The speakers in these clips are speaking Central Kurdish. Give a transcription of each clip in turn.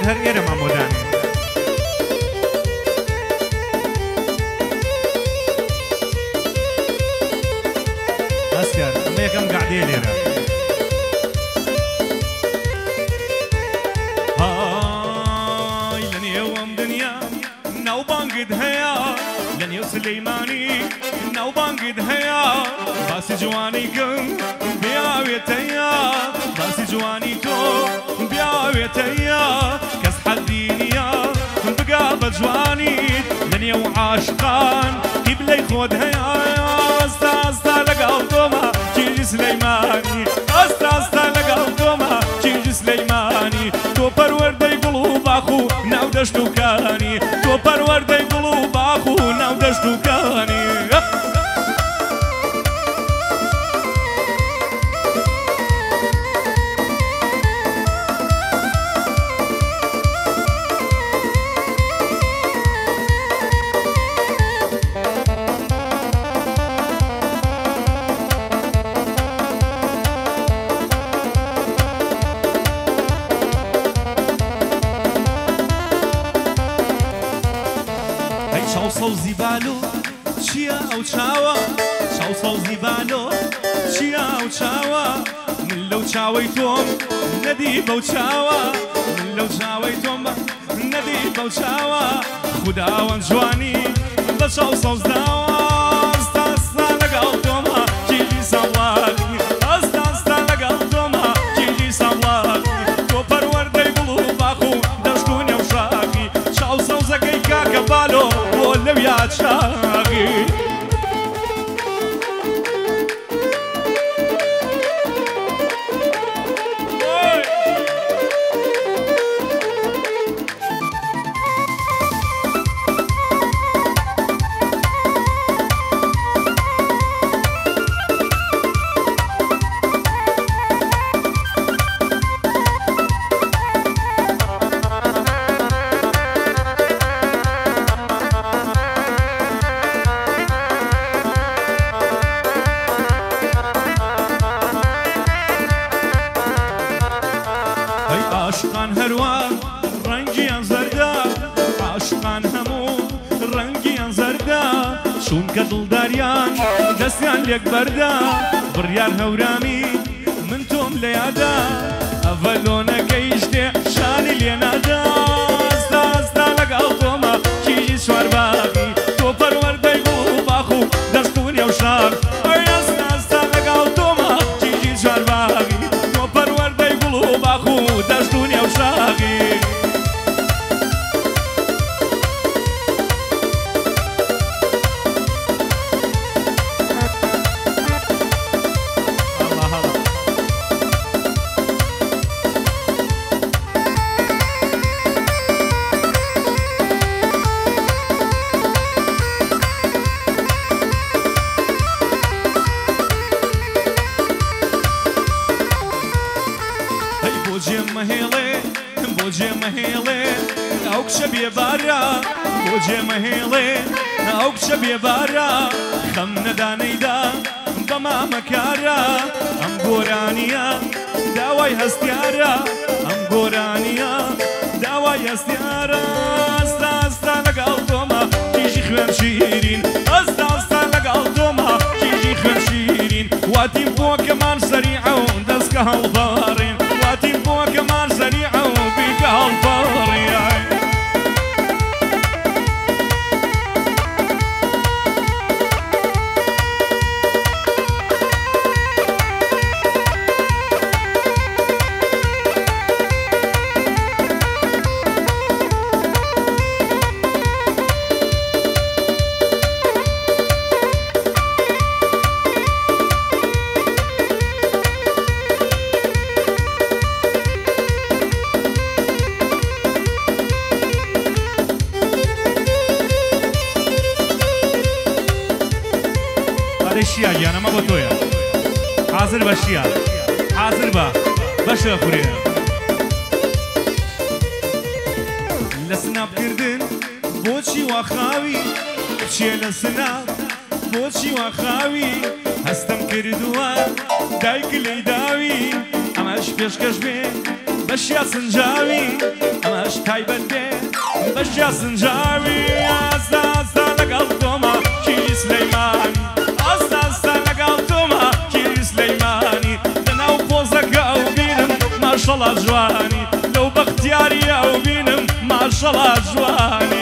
هەر ئێرە مامۆدانێ هەستیار ئەمە یەکەم گعدەیە لێرە های لە نێو ئەم دنیا ناوبانگت هەیە لە نێو سلەیمانی ناوبانگت هەیە باسی جوانی گەم بیاوێتەیە باسی جوانی تۆ بیاوێتەیە کەس حەدی نییە بگا بە جوانیت لە نێو عاشقان قیبلەی خۆت هەیە ئەستا ئەستا لەگەڵ تۆمە کیژی سلەیمانی ئەستا ئەستا لەگەڵ تۆمە کیژی سلەیمانی تۆ پەروەردەی گوڵ و باخ و ناو دەشت و کانی تۆ پەروەردەی گوڵ و باخ و ناو دەشت و کانی چاو زیبالۆ چییە ئەو چاوە چاو زیبالۆ چییە ئەو چاوە من لەو چاوەی تۆم نەدی بەو چاوە من لەو چاوەی تۆم نەدی بەو چاوە خوداوەند جوانی بە چاو سەوزداوە ئەستا ئەستا لەگەڵ تۆمە کیژی ساڵاتی ئەستا ئەستا لەگەڵ تۆمە کیژی ساڵاتی تۆ پەروەردەی گوڵ و باخ و دەشت و نێوشاقی چاو سەوزەکەی کاکە بالۆ لو يا شاغي عاشقان هەروە ڕەنگیان زەردە عاشقان هەموو ڕەنگیان زەردە چونکە دڵداریان دەستیان لێک بەردە بڕیار هەورامی من تۆم لە یادا ئەڤەلۆنەکەی شتێ شانی لێنادا ئەستا ئەستا لەگەڵ تۆمە کیژی سوارباغی تۆ پەروەردەی گوڵ و باخ و دەست و نێوشاق ئەستا ئەستا لەگەڵ تۆمە کیژی سوارباغی تۆ پەروەردەی گوڵ و باخ و دەست و نێوشاقی بۆ جێمەهێڵێ ئەو کچە بێبارە بۆ جێمەهێڵێ ئەو کچە بێبارە خەم نەدانەیدا بە مامەکارە ئەم گۆرانیە داوای هەستیارە ئەم گۆرانیە داوای هەستیارە ئەستا ئەستا لەگەڵ تۆمە کیژی خوێن شیرین ئەستا ئەستا لەگەڵ تۆمە کیژی خوێن شیرین واتیم بۆکەمان سەریعە و دەستکە هەڵبەڕین واتیم بۆکەمان سەریعە و بیکە هەڵبەڕین شیا گیانەمە بۆ تۆیە حازر بە شیا حازر بە بەشە خوێ لە سنابکردن بۆچی واخاوی چێ لە سناب بۆچی واخاوی هەستم کردووە دایک لەی داوی ئەمەش پێشکەش بێ بەشیا سنجاوی ئەمەش تایبەت بێ بەشیا سنجاوی ئاستا ئاستا لەگەڵ تۆمە کیری سلەیمانی ئاستا ئاستا لەگەڵ تۆمە کیری سلەیمانی لەناو پۆزەکە ئەو بینم ماشەڵا جوانی لەو بەختیاریە ئەو بینم ماشەڵا جوانی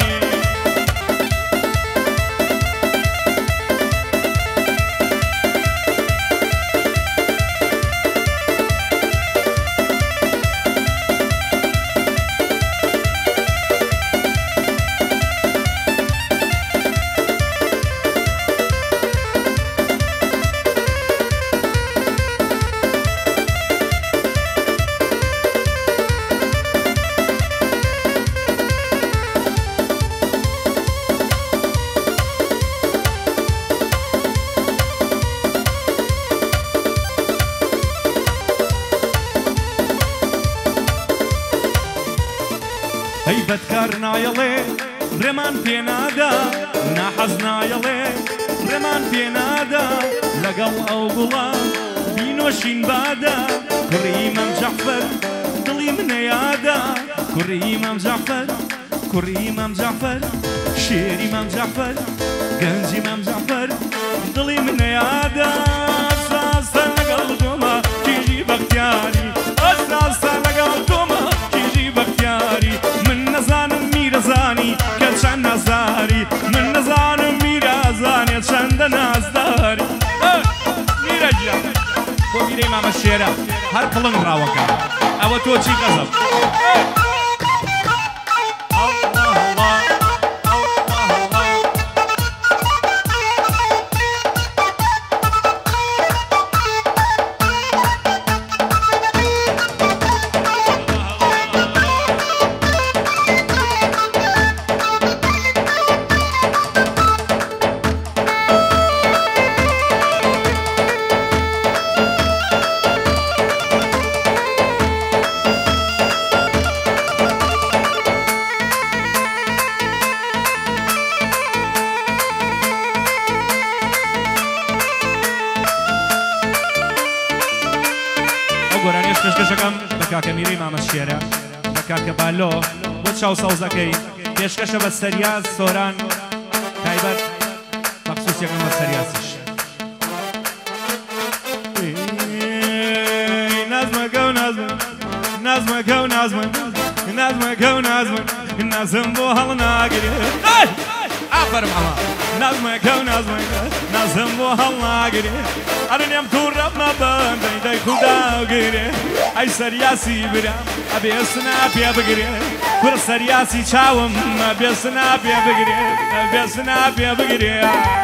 هەیبەتکار نایەڵێ ڕێمان پێنادا ناحەز نایەڵێ ڕێمان پێنادا لەگەڵ ئەو گوڵان بینۆشین بادا کوڕی ئیمام جەعفەر دڵی منەیادا کوڕی ئیمام جەعفەر کوڕی ئیمام جەعفەر شێری ئیمام جەعفەر گەنجی ئیمام جەعفەر دڵی منەیادا ئاستا ئاستا لەگەڵ تۆمە کیژی بەختیاری ئاستا ئاستا لەگەڵ تۆمە کیژی بەختیاری نزانم میرەزانی کە چەند نازداری من نزانم میرەزانێ چەندە نازداری میرەگیرە بۆ میرەی مامە شێرە هەر پڵنگ ڕاوەکە ئەوە تۆ چی قەزەب پێشکەشەکەم بە کاکە میرەی مامە شێرە بە کاکە بالۆ بۆ چاو سەوزەکەی پێشکەشە بە سەریاز سۆران تایبەت مەخسووسیەکەم بە سەریازش نازمەکە و نازمە نازمەکە و نازمە نازمەکە و نازمە نازم بۆ هەڵ ناگرێ ئافەرم ئەمە نازمەکە و نازمەکە نازم بۆ هەڵ ناگرێ ئەرنێم تووڕە مەبەندەی دەی خوداگرێ ئەی سەریاسی برا ئەبێ سنا پێ بگرێ کورە سەریاسی چاوم ئەبێ سنا پێ بگرێ ئەبێ سنا پێ بگرێ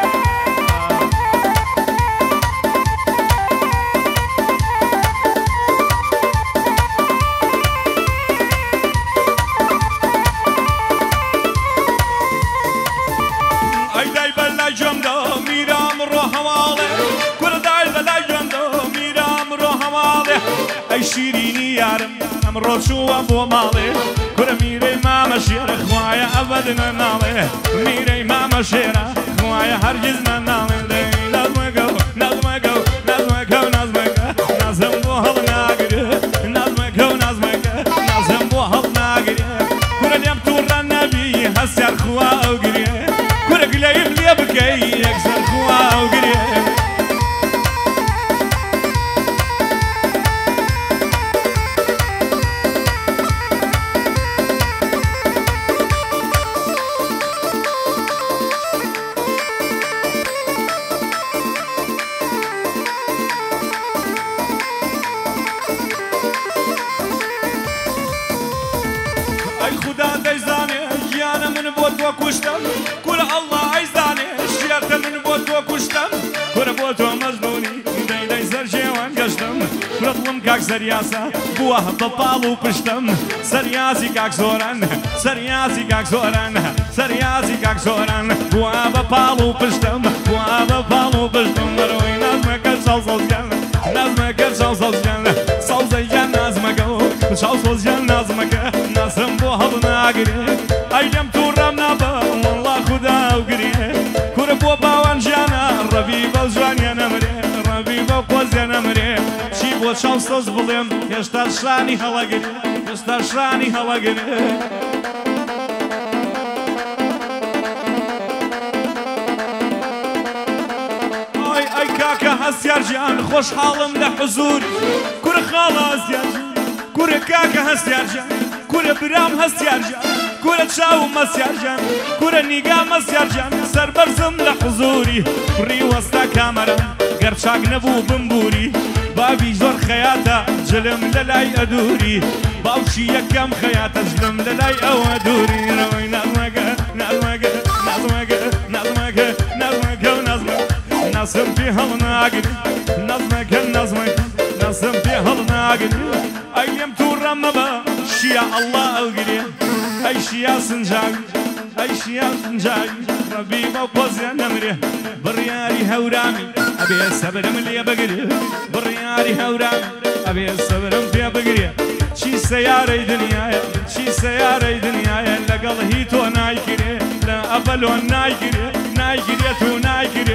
ئەی شیرینی یارم ئەمڕۆ چووە بۆ ماڵێ کورە میرەی مامە شێرە خوایە ئەبەد نەناڵێ میرەی مامە شێرە خوایە هەرگیز نەناڵێ نازمەکە و نازمەکە و نازمەکە و نازمەکە نازم بۆ هەڵ ناگرێ نازمەکە و نازمەکە نازم بۆ هەڵ ناگرێ کورە لێم تووڕە نەبی هەستیار خوا ئەو گرێ کورە گلەیم لێ بکەی یەکسەر خوا ئەو گرێ کورە ئەڵڵا ئەیزانێ شێرتە من بۆ تۆ کوشتم کورە بۆ تۆ مەزنونی دەی سەر شێوان گەشتم کورە دڵم کاک سەریاسە بووە بە پاڵ و پشتم سەریاسی کاک زۆران سەریاسی کاک زۆران سەریاسی کاک زۆران بووە بە پاڵ و پشتم بووە بە پاڵ و پشتم بەرەوەی نازمەکە سەڵسەڵگەن نازمەکە سەڵسەڵگەن سەڵزەیگەن نازمەکە و سەڵسەڵگەن نازمەکە نازم بۆ هەڵ ناگرێ ئەی لێم تووڕەم نابە وەڵڵا خودا وگرێ کورە بۆ باوان ژیانە ڕەبی بەو جوانیە نەمرێ ڕەبی بەو قۆزیە نەمرێ چی بۆ بۆ چاو سەوز بڵێم هێشتا شانی هەڵەگرێ هێشتا شانی هەڵەگرێ ئای کاکە هەستیار گیان خۆشحاڵم لە حوزور کورە خاڵە هەستیار کورە کاکە هەستیار گیان کورە برام هەستیار گیان کورە چاوم مەسیار گیان کورە نیگا مەسیار گیان سەربەرزم لە حوزوری کوڕی وەستا کامەرە گەر چاک نەبوو بمبوری بابی زۆر خەیاتە جلم لە لای ئەدووری باوشی یەکەم خەیاتە جلم لە لای ئەوە دووری ڕەوەی نازمەگە نازمەگە نازمەگە نازمەگە نازمەگە و نازمە ناسم پێ هەڵ ناگری نازمەکە نازمەکە ناسم پێ هەڵ ناگری ئەی لێم تووڕە مەبە شیا ئەڵڵا ئەوگرێ ئەی شیا سنجاوی ئەی شیا سنجاوی ڕەبی بەو قۆزیان نەمرێ بڕیاری هەورامی ئەبێ سەبرم لێ بگرێ بڕیاری هەورامی ئەبێ سەبرم پێ بگرێ چی سەیارەی دنیایە چی سەیارەی دنیایە لەگەڵ هی تۆ نایگرێ لە ئەڤەلۆ نایگرێ نایگرێت و نایگرێ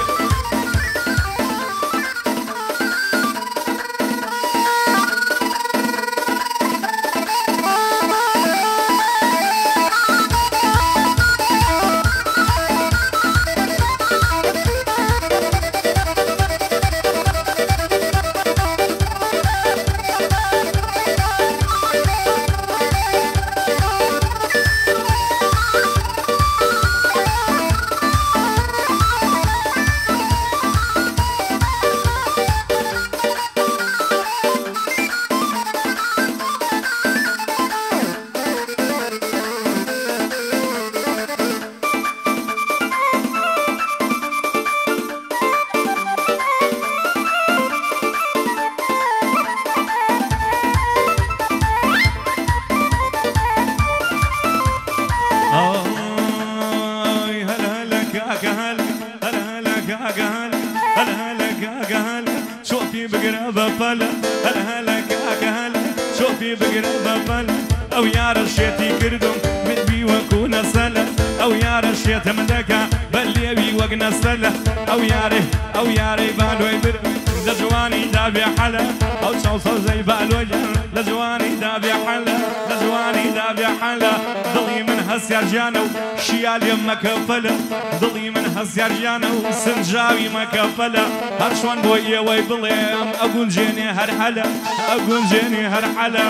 شوفي بقرب بل او يا رشيتي كردم بدبي وكون سلا او يا رشيت مدكا بل يبي وقنا سلا او ياري بالو يبر لجواني دابي حلا او شوصو زي بالو لجواني دابي حلا لجواني دابي حلا ضلي من هسيار جانو شيال يمك فلا ضلي من هسيار جانو سنجاوي مكفلا هرشوان بويا ويبليم اقول جيني هر حلا اقول جيني هر حلا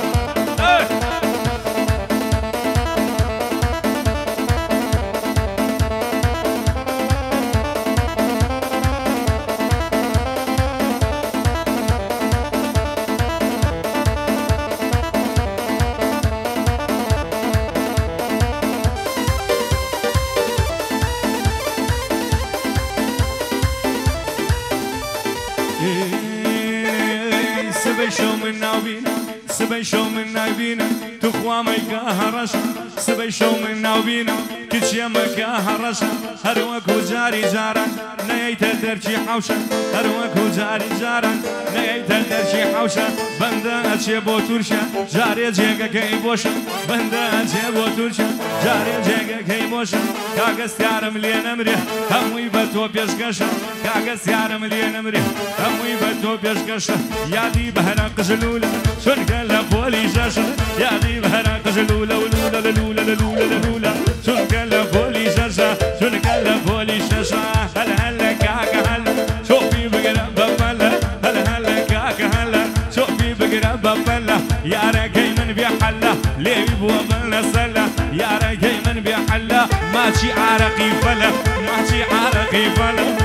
سبي شو من نايبينا تخوا ميكاهرش سبي شو من نايبينا كتشي مكاهرش هروك وجاري جارا نيت درجي حوشة هروك وجاري جارا نيت درجي حوشة بندا اتشي بو تورشا جاري جيغا كي بوشا بندا اتشي بو تورشا جاري جيغا كي بوشا كاغس يارم لين امري هموي بتو بيشكشا كاغس يارم لين امري هموي بتو بيشكشا يادي بهرا قجلولا شون كلا بولي جاشا يادي بهرا قجلولا ولولا لولا لولا لولا شون كلا بولي جاشا شون كلا بولي جاشا هلا هلا كاكا هلا شوفي بقرب بفلا هلا هلا كاكا هلا شوفي بقرب بفلا يا رجاي من بيحلا ليه بيبوا بلنا سلا يا رجاي من بيحلا ماشي عرقي فلا ماشي عرقي فلا